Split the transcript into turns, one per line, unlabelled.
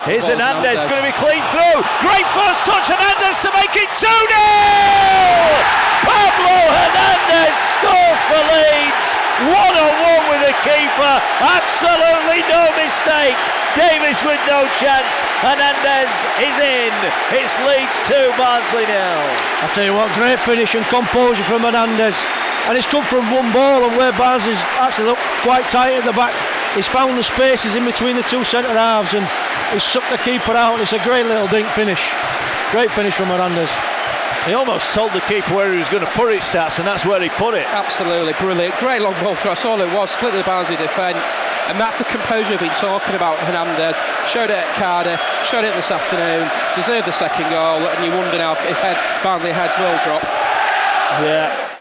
Here's Hernandez, going to be clean through. Great first touch, Hernandez to make it 2-0! Pablo Hernandez scores for Leeds. One-on-one with the keeper. Absolutely no mistake. Davis with no chance. Hernandez is in. It's Leeds 2, Barnsley 0.
I tell you what, great finish and composure from Hernandez. And it's come from one ball, and where Barnsley's actually looked quite tight at the back, he's found the spaces in between the two centre halves and he's sucked the keeper out. It's a great little dink finish. Great finish from Hernandez.
He almost told the keeper where he was going to put it, Stats, and that's where he put it.
Absolutely brilliant. Great long ball throw. That's all it was. Split the Barnsley defence. And that's the composure we've been talking about. Hernandez showed it at Cardiff, showed it this afternoon, deserved the second goal, and you wonder now if Barnsley heads will drop.
Yeah.